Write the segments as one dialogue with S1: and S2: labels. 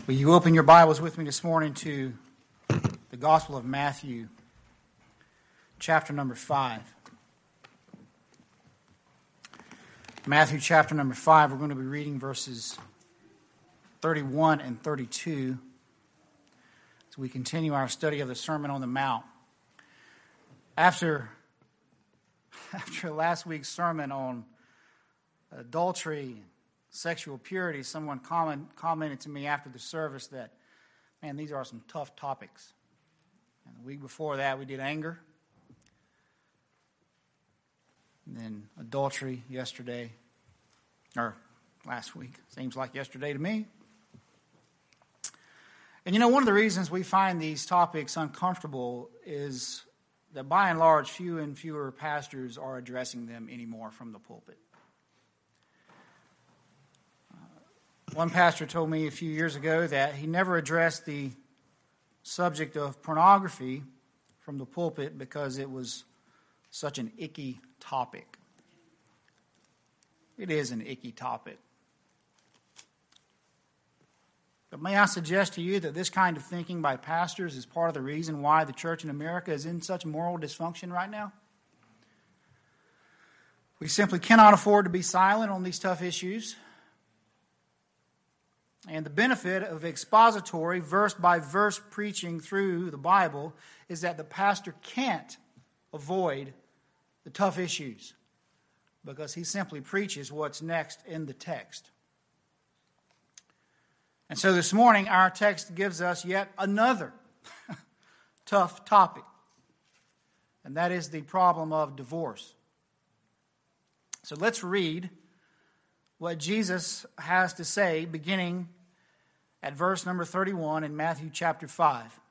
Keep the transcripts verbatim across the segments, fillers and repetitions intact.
S1: Will you open your Bibles with me this morning to the Gospel of Matthew, chapter number five. Matthew chapter number five, we're going to be reading verses thirty-one and thirty-two as we continue our study of the Sermon on the Mount. After, after last week's sermon on adultery, sexual purity, someone comment, commented to me after the service that, man, these are some tough topics. And the week before that, we did anger. And then adultery yesterday, or last week. Seems like yesterday to me. And you know, one of the reasons we find these topics uncomfortable is that by and large, few and fewer pastors are addressing them anymore from the pulpit. One pastor told me a few years ago that he never addressed the subject of pornography from the pulpit because it was such an icky topic. It is an icky topic. But may I suggest to you that this kind of thinking by pastors is part of the reason why the church in America is in such moral dysfunction right now? We simply cannot afford to be silent on these tough issues. And the benefit of expository, verse-by-verse preaching through the Bible is that the pastor can't avoid the tough issues because he simply preaches what's next in the text. And so this morning, our text gives us yet another tough topic, and that is the problem of divorce. So let's read what Jesus has to say, beginning at verse number thirty-one in Matthew chapter five.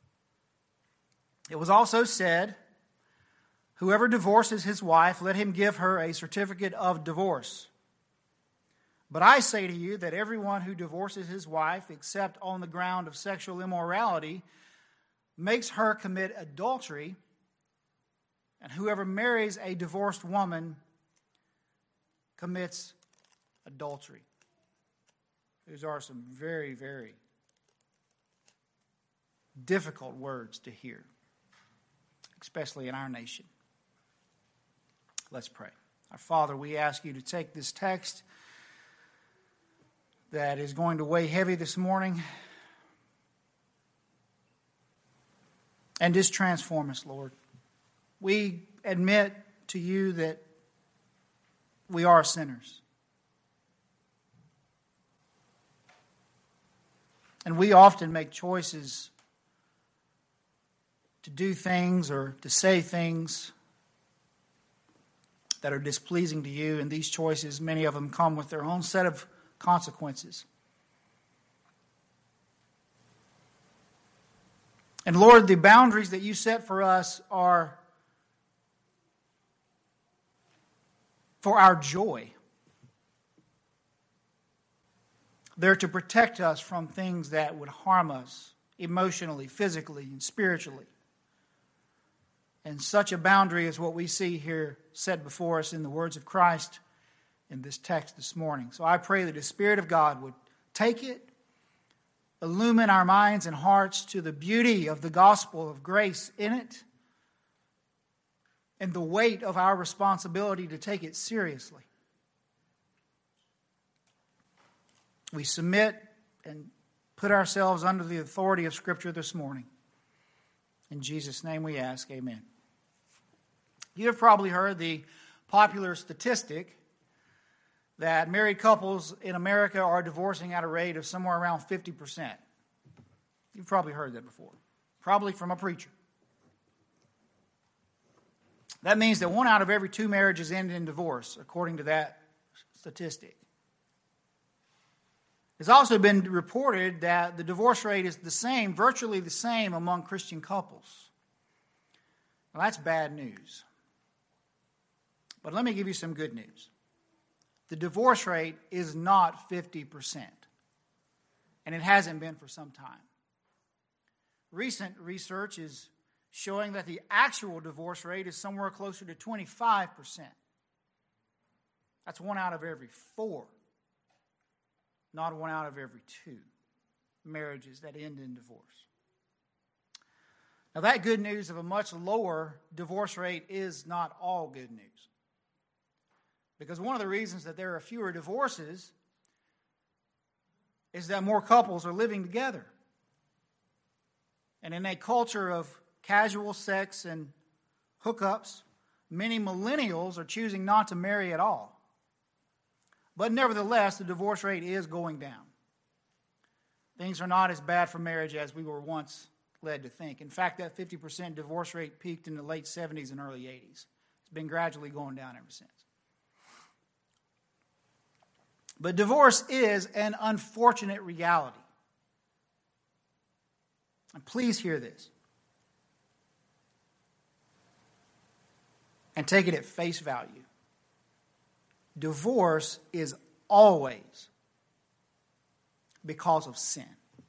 S1: It was also said, "Whoever divorces his wife, let him give her a certificate of divorce. But I say to you that everyone who divorces his wife, except on the ground of sexual immorality, makes her commit adultery, and whoever marries a divorced woman commits adultery." These are some very, very difficult words to hear, especially in our nation. Let's pray. Our Father, we ask you to take this text that is going to weigh heavy this morning and just transform us, Lord. We admit to you that we are sinners. And we often make choices to do things or to say things that are displeasing to you. And these choices, many of them come with their own set of consequences. And Lord, the boundaries that you set for us are for our joy. They're to protect us from things that would harm us emotionally, physically, and spiritually. And such a boundary is what we see here set before us in the words of Christ in this text this morning. So I pray that the Spirit of God would take it, illumine our minds and hearts to the beauty of the gospel of grace in it, and the weight of our responsibility to take it seriously. We submit and put ourselves under the authority of Scripture this morning. In Jesus' name we ask, amen. You have probably heard the popular statistic that married couples in America are divorcing at a rate of somewhere around fifty percent. You've probably heard that before, probably from a preacher. That means that one out of every two marriages end in divorce, according to that statistic. It's also been reported that the divorce rate is the same, virtually the same, among Christian couples. Well, that's bad news. But let me give you some good news. The divorce rate is not fifty percent, and it hasn't been for some time. Recent research is showing that the actual divorce rate is somewhere closer to twenty-five percent. That's one out of every four, not one out of every two. marriages that end in divorce. Now, that good news of a much lower divorce rate is not all good news. Because one of the reasons that there are fewer divorces is that more couples are living together. And in a culture of casual sex and hookups, many millennials are choosing not to marry at all. But nevertheless, the divorce rate is going down. Things are not as bad for marriage as we were once led to think. In fact, that fifty percent divorce rate peaked in the late seventies and early eighties. It's been gradually going down ever since. But divorce is an unfortunate reality. And please hear this. And take it at face value. Divorce is always because of sin.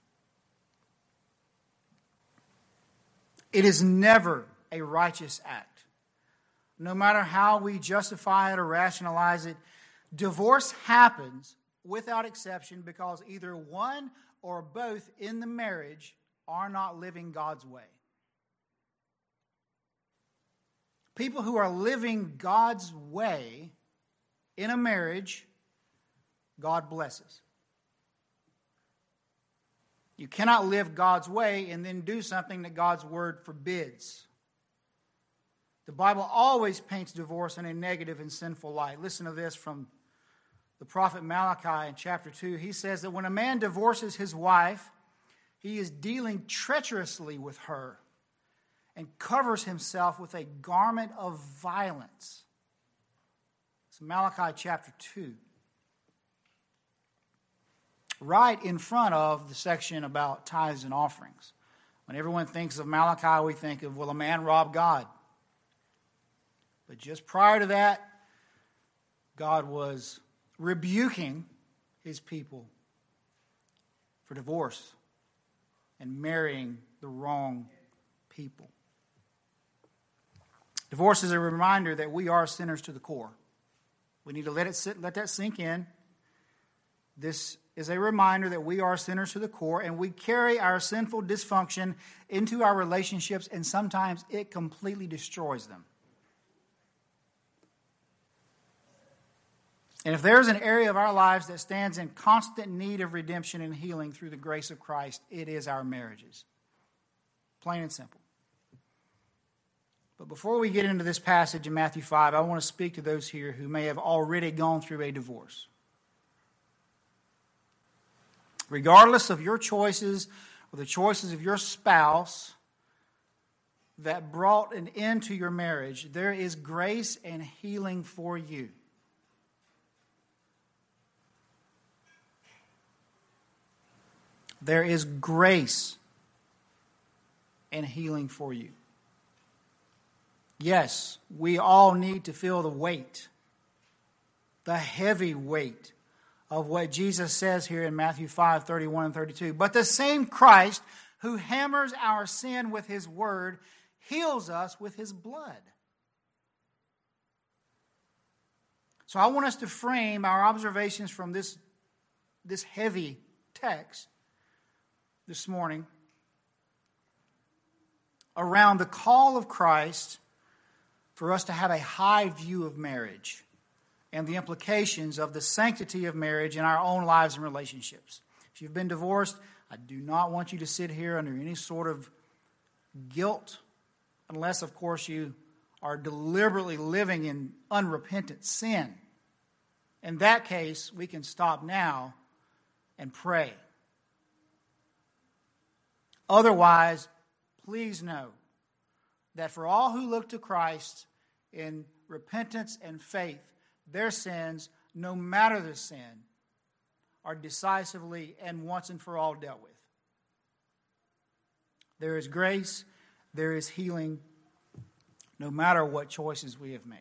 S1: It is never a righteous act. No matter how we justify it or rationalize it, divorce happens without exception because either one or both in the marriage are not living God's way. People who are living God's way in a marriage, God blesses. You cannot live God's way and then do something that God's word forbids. The Bible always paints divorce in a negative and sinful light. Listen to this from the prophet Malachi in chapter two. He says that when a man divorces his wife, he is dealing treacherously with her and covers himself with a garment of violence. It's Malachi chapter two. Right in front of the section about tithes and offerings. When everyone thinks of Malachi, we think of, will a man rob God? But just prior to that, God was rebuking his people for divorce and marrying the wrong people. Divorce is a reminder that we are sinners to the core. We need to let it sit, let that sink in. This is a reminder that we are sinners to the core, and we carry our sinful dysfunction into our relationships, and sometimes it completely destroys them. And if there's an area of our lives that stands in constant need of redemption and healing through the grace of Christ, it is our marriages. Plain and simple. But before we get into this passage in Matthew five, I want to speak to those here who may have already gone through a divorce. Regardless of your choices or the choices of your spouse that brought an end to your marriage, there is grace and healing for you. There is grace and healing for you. Yes, we all need to feel the weight, the heavy weight of what Jesus says here in Matthew five, thirty-one and thirty-two. But the same Christ who hammers our sin with his word heals us with his blood. So I want us to frame our observations from this, this heavy text this morning around the call of Christ for us to have a high view of marriage and the implications of the sanctity of marriage in our own lives and relationships. If you've been divorced, I do not want you to sit here under any sort of guilt, unless, of course, you are deliberately living in unrepentant sin. In that case, we can stop now and pray. Otherwise, please know that for all who look to Christ in repentance and faith, their sins, no matter the sin, are decisively and once and for all dealt with. There is grace, there is healing, no matter what choices we have made.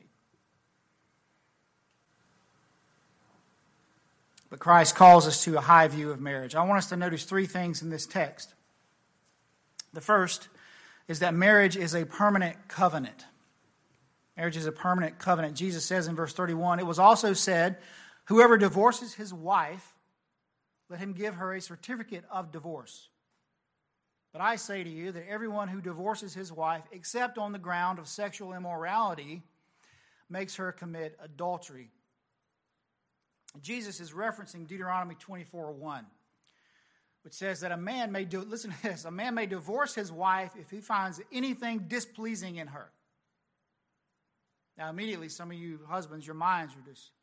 S1: But Christ calls us to a high view of marriage. I want us to notice three things in this text. The first is that marriage is a permanent covenant. Marriage is a permanent covenant. Jesus says in verse thirty-one, it was also said, whoever divorces his wife let him give her a certificate of divorce. But I say to you that everyone who divorces his wife, except on the ground of sexual immorality, makes her commit adultery. Jesus is referencing Deuteronomy twenty-four one, which says that a man may do, listen to this, a man may divorce his wife if he finds anything displeasing in her. Now, immediately, some of you husbands, your minds are just,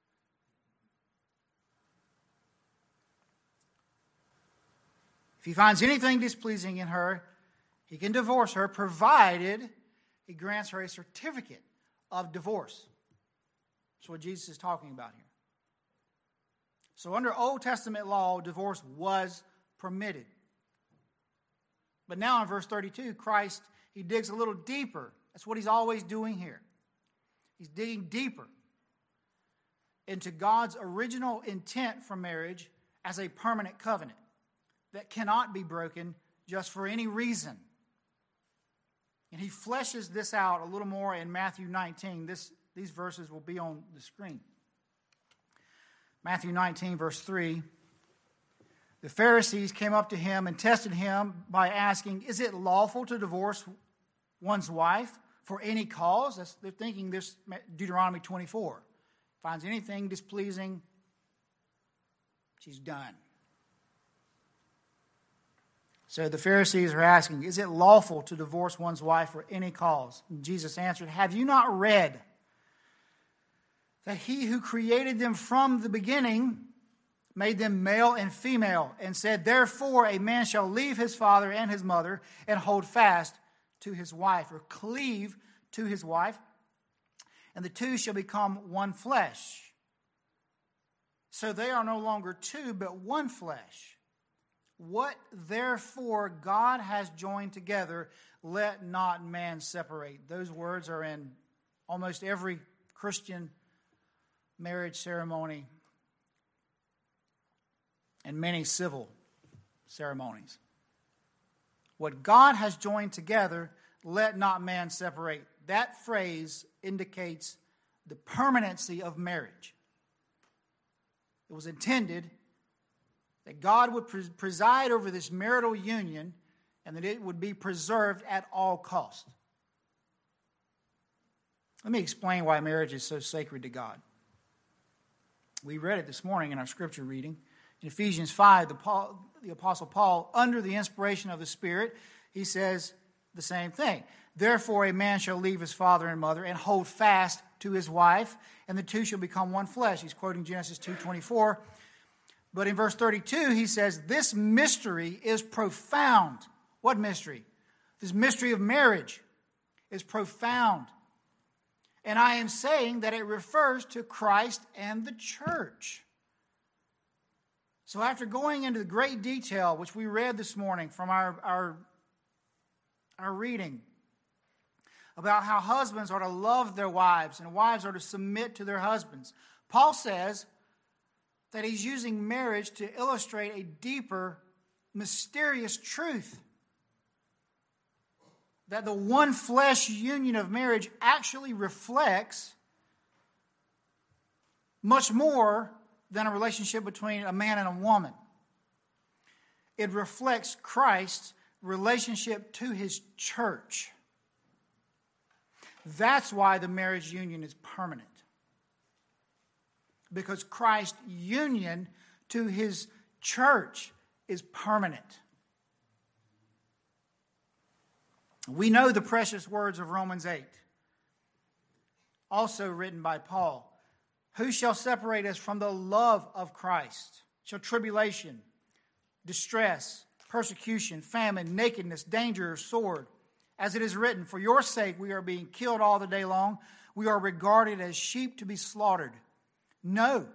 S1: if he finds anything displeasing in her, he can divorce her, provided he grants her a certificate of divorce. That's what Jesus is talking about here. So under Old Testament law, divorce was permitted. But now in verse thirty-two, Christ, he digs a little deeper. That's what he's always doing here. He's digging deeper into God's original intent for marriage as a permanent covenant that cannot be broken just for any reason. And he fleshes this out a little more in Matthew nineteen. This, these verses will be on the screen. Matthew nineteen, verse three. The Pharisees came up to him and tested him by asking, is it lawful to divorce one's wife for any cause? That's, they're thinking this Deuteronomy twenty-four. Finds anything displeasing, she's done. So the Pharisees are asking, is it lawful to divorce one's wife for any cause? And Jesus answered, have you not read that he who created them from the beginning made them male and female, and said, therefore a man shall leave his father and his mother and hold fast to his wife, or cleave to his wife, and the two shall become one flesh. So they are no longer two, but one flesh. What therefore God has joined together, let not man separate. Those words are in almost every Christian marriage ceremony and many civil ceremonies. What God has joined together, let not man separate. That phrase indicates the permanency of marriage. It was intended that God would pre- preside over this marital union and that it would be preserved at all cost. Let me explain why marriage is so sacred to God. We read it this morning in our scripture reading. In Ephesians five, the, Paul, the Apostle Paul, under the inspiration of the Spirit, he says the same thing. Therefore, a man shall leave his father and mother and hold fast to his wife, and the two shall become one flesh. He's quoting Genesis two twenty-four. But in verse thirty-two, he says, this mystery is profound. What mystery? This mystery of marriage is profound. And I am saying that it refers to Christ and the church. So after going into the great detail, which we read this morning from our, our, our reading, about how husbands are to love their wives and wives are to submit to their husbands, Paul says that he's using marriage to illustrate a deeper, mysterious truth. That the one flesh union of marriage actually reflects much more than a relationship between a man and a woman. It reflects Christ's relationship to his church. That's why the marriage union is permanent. Because Christ's union to his church is permanent. We know the precious words of Romans eight, also written by Paul. Who shall separate us from the love of Christ? Shall tribulation, distress, persecution, famine, nakedness, danger, or sword? As it is written, for your sake we are being killed all the day long. We are regarded as sheep to be slaughtered. No.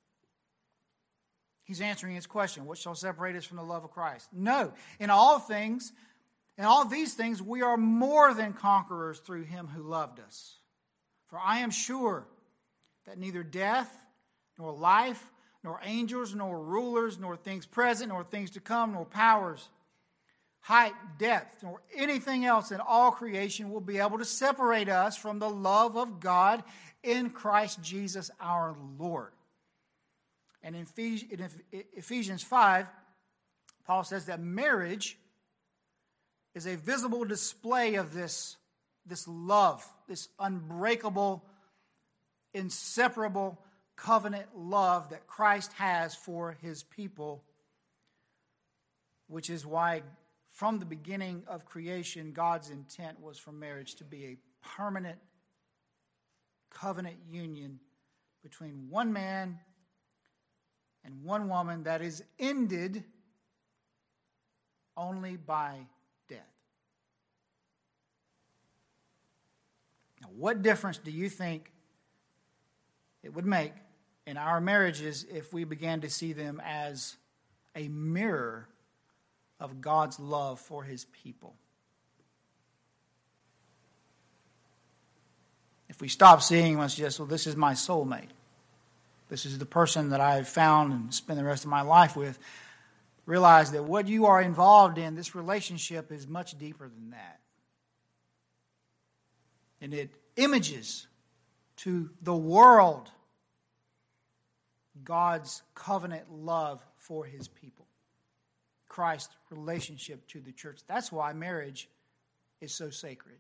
S1: He's answering his question. What shall separate us from the love of Christ? No. In all things, in all these things, we are more than conquerors through him who loved us. For I am sure that neither death, nor life, nor angels, nor rulers, nor things present, nor things to come, nor powers, height, depth, nor anything else in all creation will be able to separate us from the love of God in Christ Jesus our Lord. And in Ephesians five, Paul says that marriage is a visible display of this, this love, this unbreakable, inseparable covenant love that Christ has for his people, which is why from the beginning of creation, God's intent was for marriage to be a permanent covenant union between one man and one woman that is ended only by death. Now, what difference do you think it would make in our marriages if we began to see them as a mirror of God's love for his people? If we stop seeing them as just, well, this is my soulmate. This is the person that I've found and spend the rest of my life with. Realize that what you are involved in, this relationship, is much deeper than that. And it images to the world God's covenant love for his people. Christ's relationship to the church. That's why marriage is so sacred.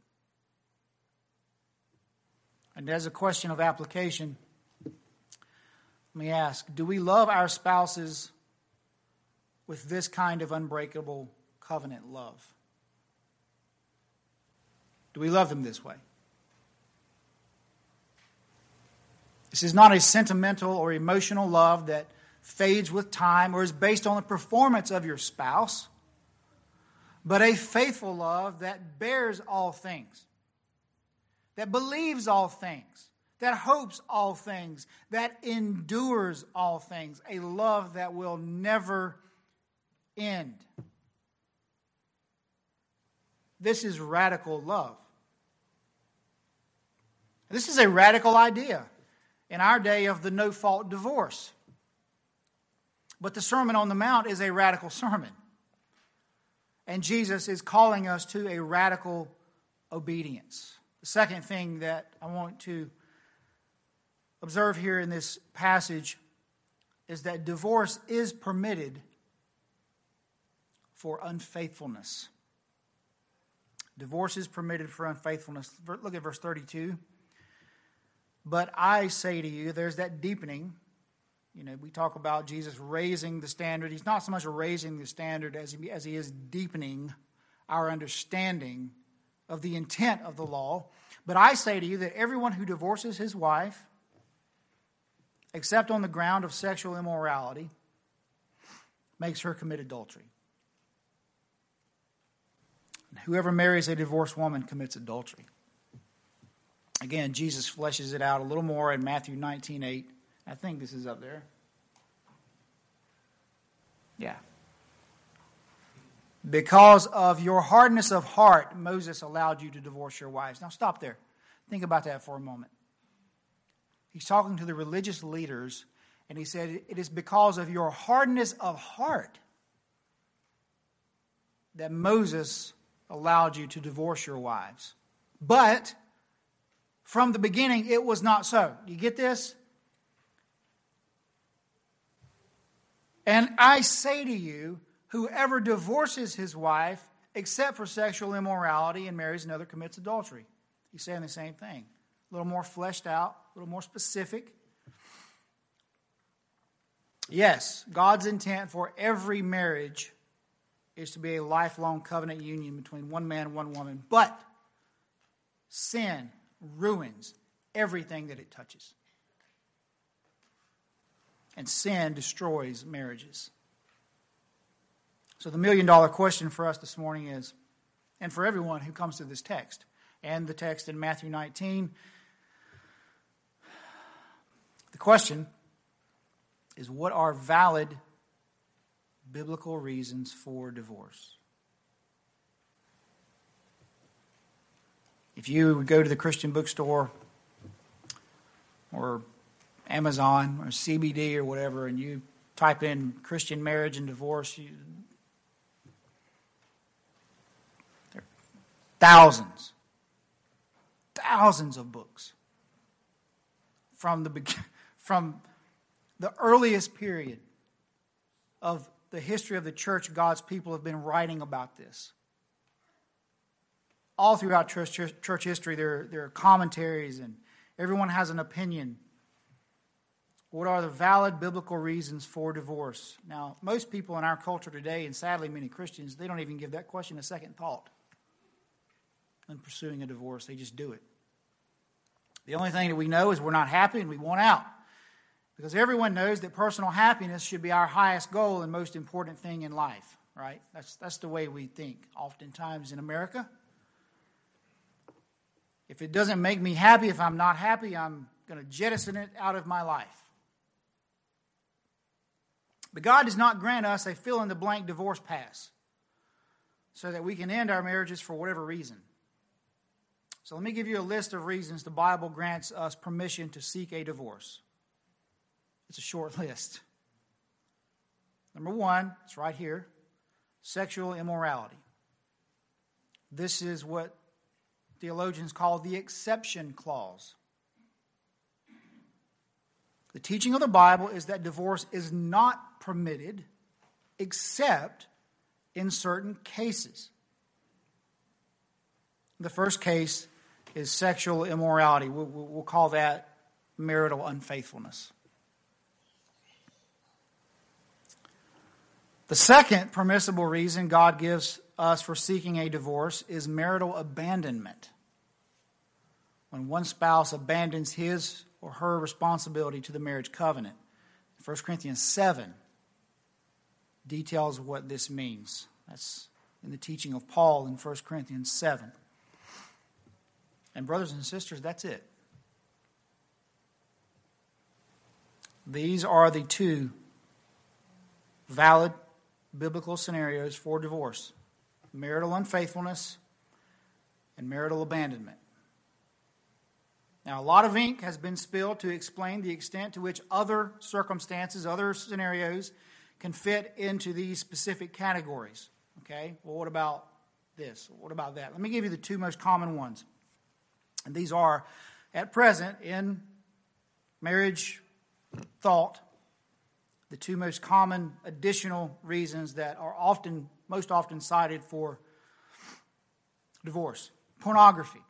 S1: And as a question of application, let me ask, do we love our spouses with this kind of unbreakable covenant love? Do we love them this way? This is not a sentimental or emotional love that fades with time or is based on the performance of your spouse, but a faithful love that bears all things, that believes all things, that hopes all things, that endures all things, a love that will never end. This is radical love. This is a radical idea in our day of the no-fault divorce. But the Sermon on the Mount is a radical sermon. And Jesus is calling us to a radical obedience. The second thing that I want to observe here in this passage is that divorce is permitted for unfaithfulness. Divorce is permitted for unfaithfulness. Look at verse thirty-two. But I say to you, there's that deepening. You know, we talk about Jesus raising the standard. He's not so much raising the standard as he, as he is deepening our understanding of the intent of the law. But I say to you that everyone who divorces his wife, except on the ground of sexual immorality, makes her commit adultery. And whoever marries a divorced woman commits adultery. Again, Jesus fleshes it out a little more in Matthew nineteen eight. I think this is up there. Yeah. Because of your hardness of heart, Moses allowed you to divorce your wives. Now stop there. Think about that for a moment. He's talking to the religious leaders, and he said, it is because of your hardness of heart that Moses allowed you to divorce your wives. But from the beginning, it was not so. You get this? And I say to you, whoever divorces his wife, except for sexual immorality, and marries another, commits adultery. He's saying the same thing. A little more fleshed out, a little more specific. Yes, God's intent for every marriage is to be a lifelong covenant union between one man and one woman. But sin ruins everything that it touches. And sin destroys marriages. So the million dollar question for us this morning is, and for everyone who comes to this text, and the text in Matthew nineteen, the question is, what are valid biblical reasons for divorce? If you would go to the Christian bookstore or Amazon or C B D or whatever, and you type in Christian marriage and divorce, you, there are thousands, thousands of books from the from the earliest period of the history of the church, God's people have been writing about this. All throughout church, church, church history, there, there are commentaries, and everyone has an opinion. What are the valid biblical reasons for divorce? Now, most people in our culture today, and sadly many Christians, they don't even give that question a second thought in pursuing a divorce. They just do it. The only thing that we know is we're not happy and we want out. Because everyone knows that personal happiness should be our highest goal and most important thing in life, right? That's, that's the way we think oftentimes in America. If it doesn't make me happy, if I'm not happy, I'm going to jettison it out of my life. But God does not grant us a fill-in-the-blank divorce pass so that we can end our marriages for whatever reason. So let me give you a list of reasons the Bible grants us permission to seek a divorce. It's a short list. Number one, it's right here, sexual immorality. This is what theologians call the exception clause. The teaching of the Bible is that divorce is not permitted except in certain cases. The first case is sexual immorality. We'll, we'll call that marital unfaithfulness. The second permissible reason God gives us for seeking a divorce is marital abandonment. When one spouse abandons his or her responsibility to the marriage covenant. First Corinthians seven details what this means. That's in the teaching of Paul in First Corinthians seven. And brothers and sisters, that's it. These are the two valid biblical scenarios for divorce: marital unfaithfulness and marital abandonment. Now, a lot of ink has been spilled to explain the extent to which other circumstances, other scenarios can fit into these specific categories. Okay, well, what about this? What about that? Let me give you the two most common ones. And these are, at present, in marriage thought, the two most common additional reasons that are often, most often cited for divorce: pornography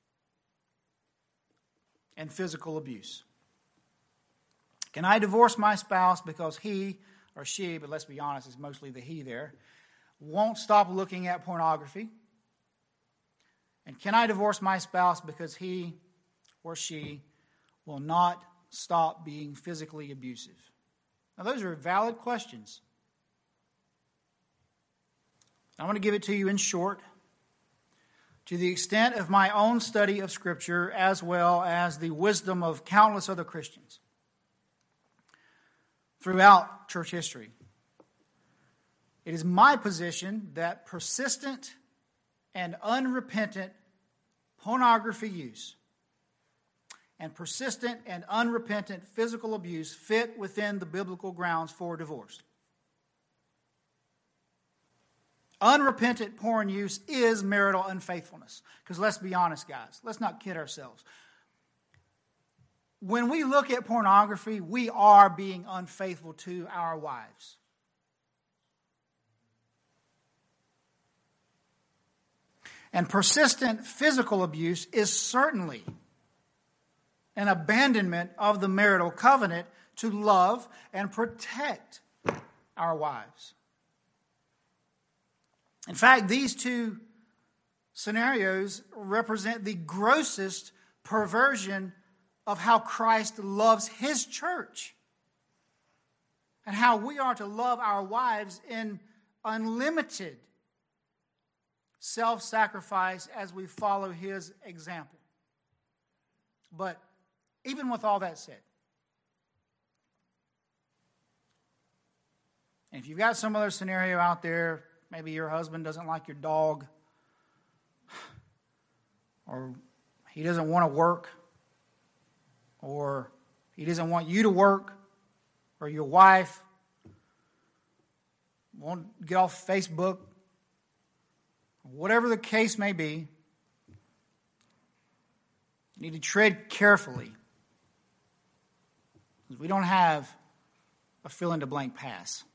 S1: and physical abuse. Can I divorce my spouse because he or she, but let's be honest, it's mostly the he there, won't stop looking at pornography? And can I divorce my spouse because he or she will not stop being physically abusive? Now, those are valid questions. I'm going to give it to you in short. To the extent of my own study of Scripture, as well as the wisdom of countless other Christians throughout church history, it is my position that persistent and unrepentant pornography use and persistent and unrepentant physical abuse fit within the biblical grounds for divorce. Unrepentant porn use is marital unfaithfulness. Because let's be honest, guys. Let's not kid ourselves. When we look at pornography, we are being unfaithful to our wives. And persistent physical abuse is certainly an abandonment of the marital covenant to love and protect our wives. In fact, these two scenarios represent the grossest perversion of how Christ loves His church and how we are to love our wives in unlimited self-sacrifice as we follow His example. But even with all that said, and if you've got some other scenario out there, maybe your husband doesn't like your dog, or he doesn't want to work, or he doesn't want you to work, or your wife won't get off Facebook, whatever the case may be, you need to tread carefully. Because we don't have a fill-in-the-blank pass.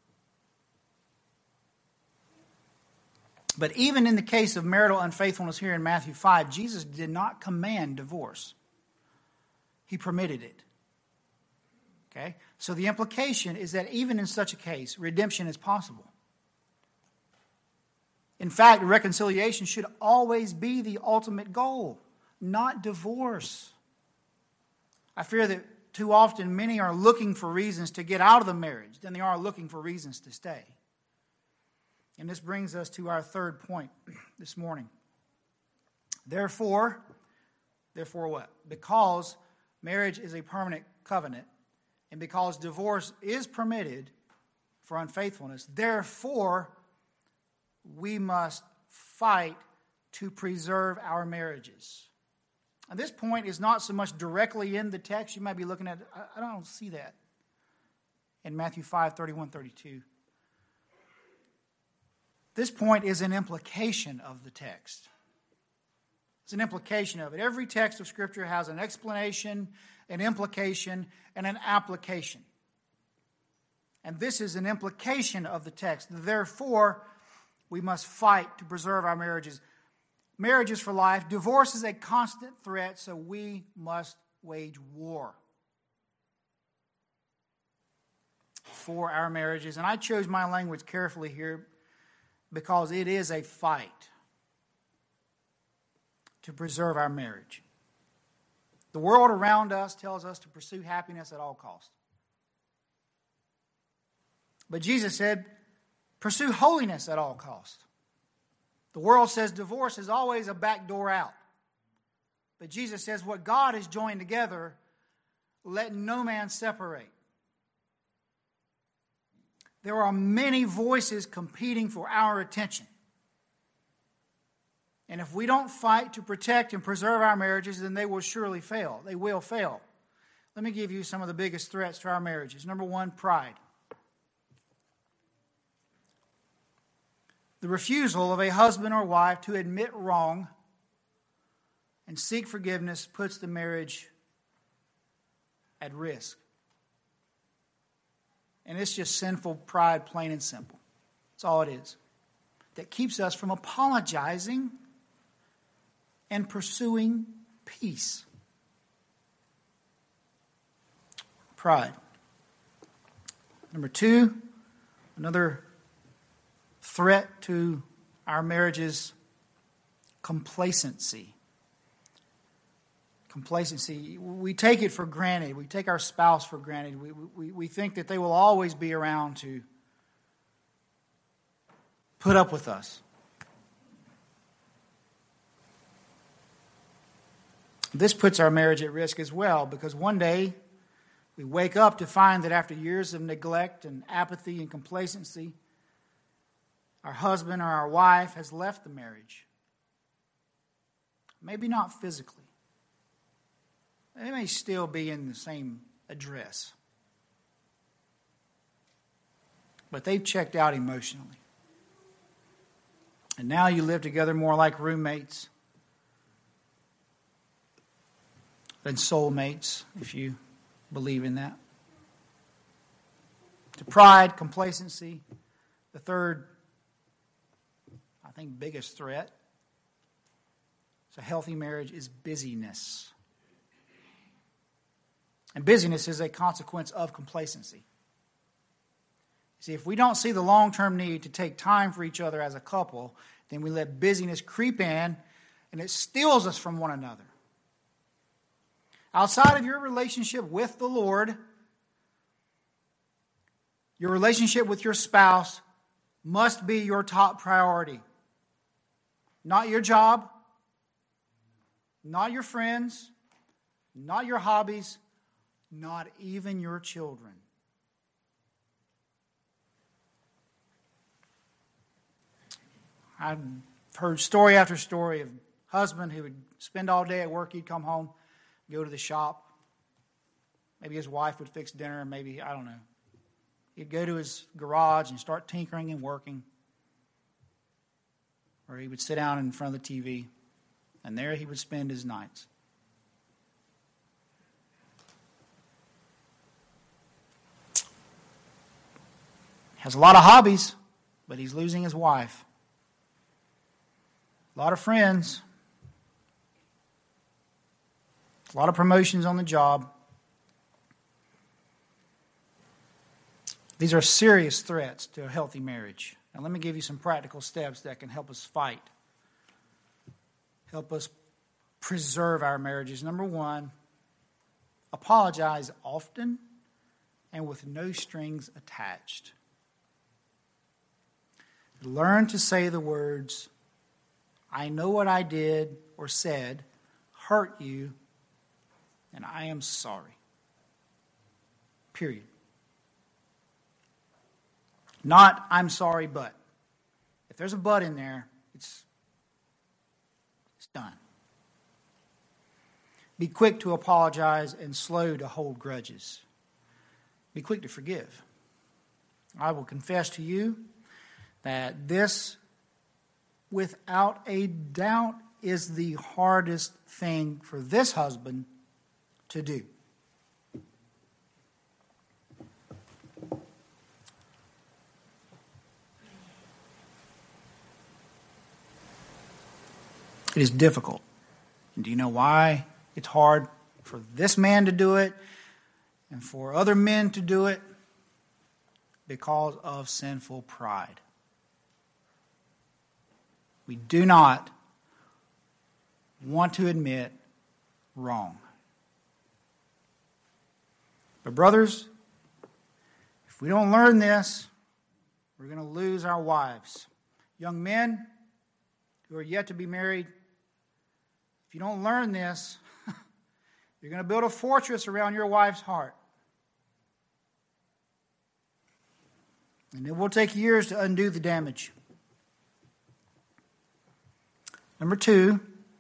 S1: But even in the case of marital unfaithfulness here in Matthew five, Jesus did not command divorce. He permitted it. Okay? So the implication is that even in such a case, redemption is possible. In fact, reconciliation should always be the ultimate goal, not divorce. I fear that too often many are looking for reasons to get out of the marriage than they are looking for reasons to stay. And this brings us to our third point this morning. Therefore, therefore what? Because marriage is a permanent covenant, and because divorce is permitted for unfaithfulness, therefore, we must fight to preserve our marriages. And this point is not so much directly in the text. You might be looking at, I don't see that in Matthew five, thirty-one, thirty-two. This point is an implication of the text. It's an implication of it. Every text of Scripture has an explanation, an implication, and an application. And this is an implication of the text. Therefore, we must fight to preserve our marriages. Marriage is for life. Divorce is a constant threat, so we must wage war for our marriages. And I chose my language carefully here because it is a fight to preserve our marriage. The world around us tells us to pursue happiness at all costs. But Jesus said, pursue holiness at all costs. The world says divorce is always a back door out. But Jesus says what God has joined together, let no man separate. There are many voices competing for our attention. And if we don't fight to protect and preserve our marriages, then they will surely fail. They will fail. Let me give you some of the biggest threats to our marriages. Number one, pride. The refusal of a husband or wife to admit wrong and seek forgiveness puts the marriage at risk. And it's just sinful pride, plain and simple. That's all it is. That keeps us from apologizing and pursuing peace. Pride. Number two, another threat to our marriages, complacency. Complacency. We take it for granted. We take our spouse for granted. We, we, we think that they will always be around to put up with us. This puts our marriage at risk as well, because one day we wake up to find that after years of neglect and apathy and complacency, our husband or our wife has left the marriage. Maybe not physically. They may still be in the same address. But they've checked out emotionally. And now you live together more like roommates than soulmates, if you believe in that. To pride, complacency. The third, I think, biggest threat to a healthy marriage is busyness. And busyness is a consequence of complacency. See, if we don't see the long-term need to take time for each other as a couple, then we let busyness creep in and it steals us from one another. Outside of your relationship with the Lord, your relationship with your spouse must be your top priority. Not your job, not your friends, not your hobbies, not even your children. I've heard story after story of husband who would spend all day at work, he'd come home, go to the shop. Maybe his wife would fix dinner, and maybe, I don't know. He'd go to his garage and start tinkering and working. Or he would sit down in front of the T V, and there he would spend his nights. Has a lot of hobbies, but he's losing his wife. A lot of friends. A lot of promotions on the job. These are serious threats to a healthy marriage. Now let me give you some practical steps that can help us fight. Help us preserve our marriages. Number one, apologize often and with no strings attached. Learn to say the words, I know what I did or said hurt you, and I am sorry. Period. Not, I'm sorry, but. If there's a but in there, it's, it's done. Be quick to apologize and slow to hold grudges. Be quick to forgive. I will confess to you that this, without a doubt, is the hardest thing for this husband to do. It is difficult. And do you know why it's hard for this man to do it and for other men to do it? Because of sinful pride. We do not want to admit wrong. But brothers, if we don't learn this, we're going to lose our wives. Young men who are yet to be married, if you don't learn this, you're going to build a fortress around your wife's heart. And it will take years to undo the damage. Number two,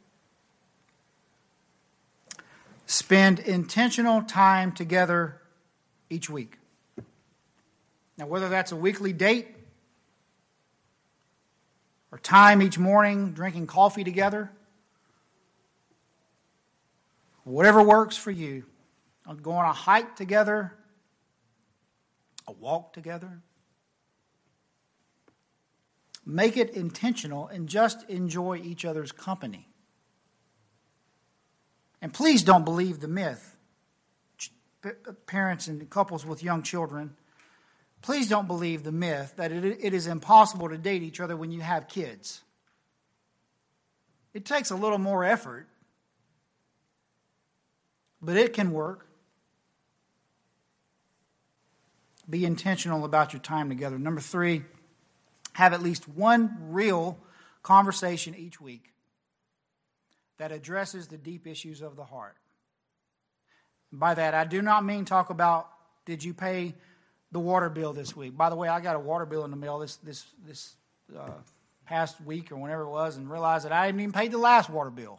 S1: spend intentional time together each week. Now, whether that's a weekly date or time each morning drinking coffee together, whatever works for you, go on a hike together, a walk together. Make it intentional and just enjoy each other's company. And please don't believe the myth. Parents and couples with young children, please don't believe the myth that it, it is impossible to date each other when you have kids. It takes a little more effort, but it can work. Be intentional about your time together. Number three, have at least one real conversation each week that addresses the deep issues of the heart. By that, I do not mean talk about, did you pay the water bill this week? By the way, I got a water bill in the mail this this this uh, past week or whenever it was, and realized that I hadn't even paid the last water bill.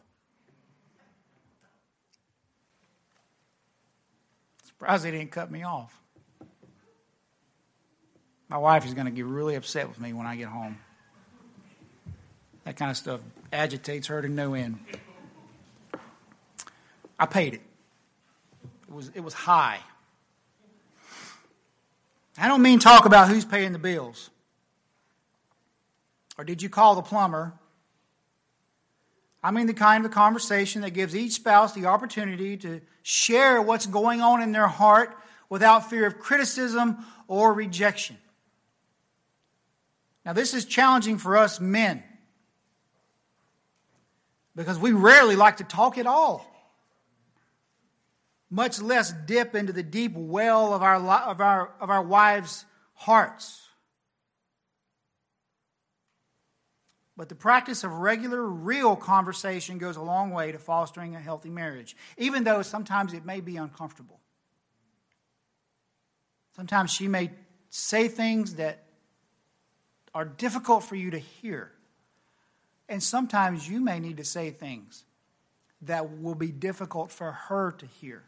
S1: Surprised they didn't cut me off. My wife is going to get really upset with me when I get home. That kind of stuff agitates her to no end. I paid it. It was it was high. I don't mean talk about who's paying the bills. Or did you call the plumber? I mean the kind of conversation that gives each spouse the opportunity to share what's going on in their heart without fear of criticism or rejection. Now, this is challenging for us men because we rarely like to talk at all, much less dip into the deep well of our of our of our wives' hearts. But the practice of regular, real conversation goes a long way to fostering a healthy marriage, even though sometimes it may be uncomfortable. Sometimes she may say things that are difficult for you to hear. And sometimes you may need to say things that will be difficult for her to hear.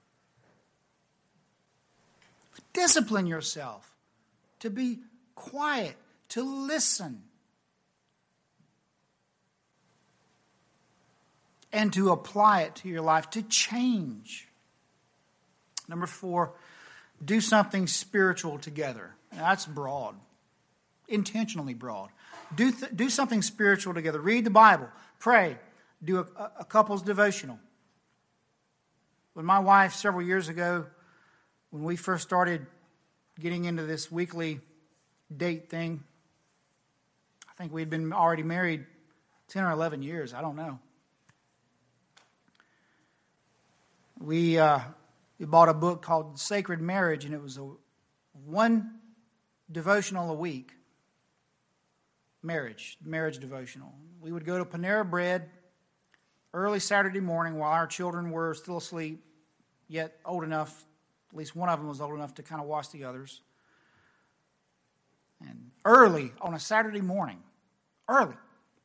S1: Discipline yourself to be quiet, to listen, and to apply it to your life, to change. Number four, do something spiritual together. That's broad. Intentionally broad. Do, th- do something spiritual together. Read the Bible. Pray. Do a, a couple's devotional. When my wife, several years ago, when we first started getting into this weekly date thing, I think we'd been already married ten or eleven years. I don't know. We, uh, we bought a book called Sacred Marriage, and it was a one devotional a week. Marriage, marriage devotional. We would go to Panera Bread early Saturday morning while our children were still asleep, yet old enough, at least one of them was old enough to kind of watch the others. And early on a Saturday morning, early,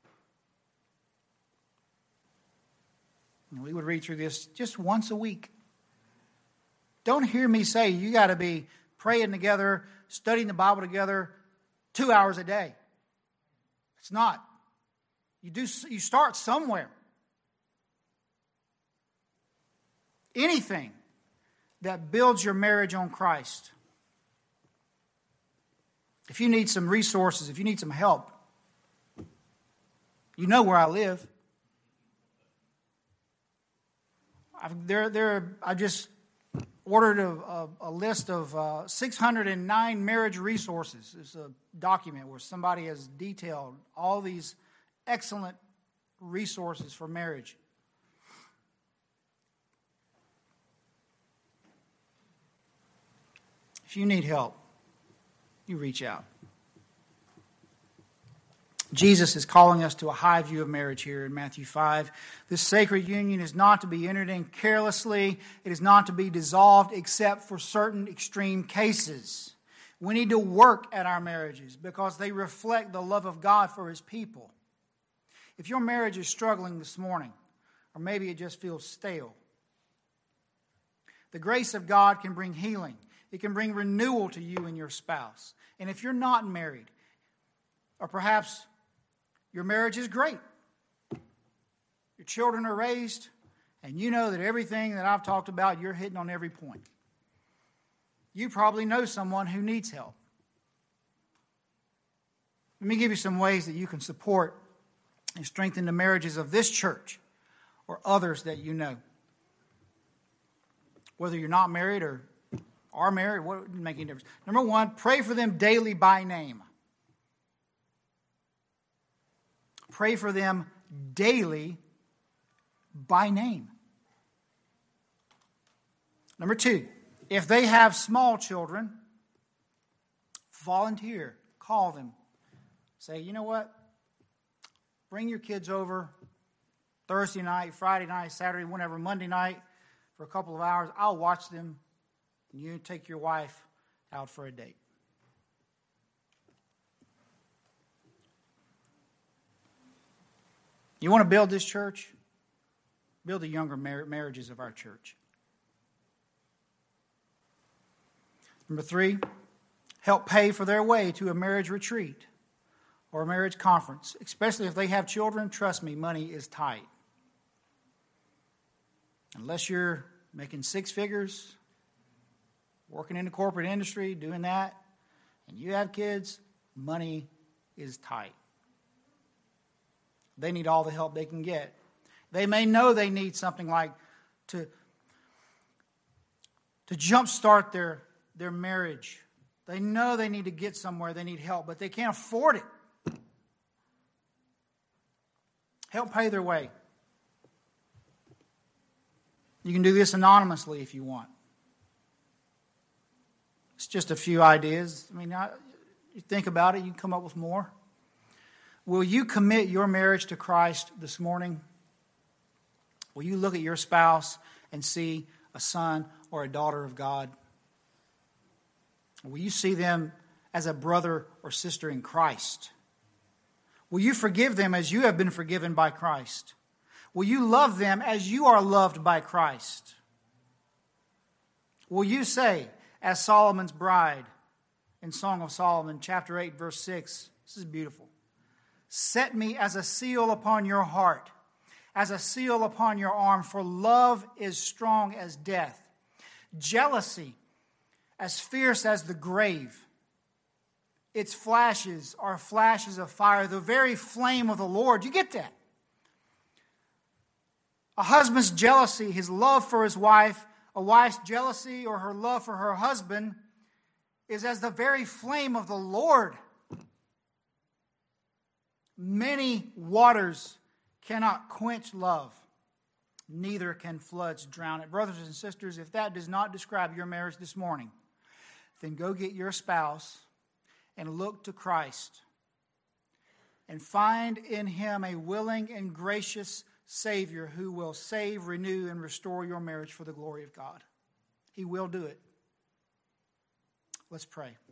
S1: and we would read through this just once a week. Don't hear me say you got to be praying together, studying the Bible together, two hours a day. It's not. You do. You start somewhere. Anything that builds your marriage on Christ. If you need some resources, if you need some help, you know where I live. I've, there, there. I just ordered a, a, a list of uh, six hundred nine marriage resources. It's a document where somebody has detailed all these excellent resources for marriage. If you need help, you reach out. Jesus is calling us to a high view of marriage here in Matthew five. This sacred union is not to be entered in carelessly. It is not to be dissolved except for certain extreme cases. We need to work at our marriages because they reflect the love of God for His people. If your marriage is struggling this morning, or maybe it just feels stale, the grace of God can bring healing. It can bring renewal to you and your spouse. And if you're not married, or perhaps your marriage is great, your children are raised, and you know that everything that I've talked about, you're hitting on every point. You probably know someone who needs help. Let me give you some ways that you can support and strengthen the marriages of this church or others that you know. Whether you're not married or are married, what doesn't make any difference. Number one, pray for them daily by name. Pray for them daily by name. Number two, if they have small children, volunteer. Call them. Say, you know what? Bring your kids over Thursday night, Friday night, Saturday, whenever, Monday night for a couple of hours. I'll watch them. And you take your wife out for a date. You want to build this church? Build the younger mar- marriages of our church. Number three, help pay for their way to a marriage retreat or a marriage conference. Especially if they have children, trust me, money is tight. Unless you're making six figures, working in the corporate industry, doing that, and you have kids, money is tight. They need all the help they can get. They may know they need something like to, to jumpstart their, their marriage. They know they need to get somewhere, they need help, but they can't afford it. Help pay their way. You can do this anonymously if you want. It's just a few ideas. I mean, I, you think about it, you can come up with more. Will you commit your marriage to Christ this morning? Will you look at your spouse and see a son or a daughter of God? Will you see them as a brother or sister in Christ? Will you forgive them as you have been forgiven by Christ? Will you love them as you are loved by Christ? Will you say, as Solomon's bride in Song of Solomon, chapter eight, verse six, this is beautiful. Set me as a seal upon your heart, as a seal upon your arm, for love is strong as death. Jealousy as fierce as the grave. its flashes are flashes of fire, the very flame of the Lord. You get that? A husband's jealousy, his love for his wife, a wife's jealousy or her love for her husband is as the very flame of the Lord. Many waters cannot quench love, neither can floods drown it. Brothers and sisters, if that does not describe your marriage this morning, then go get your spouse and look to Christ and find in him a willing and gracious Savior who will save, renew, and restore your marriage for the glory of God. He will do it. Let's pray.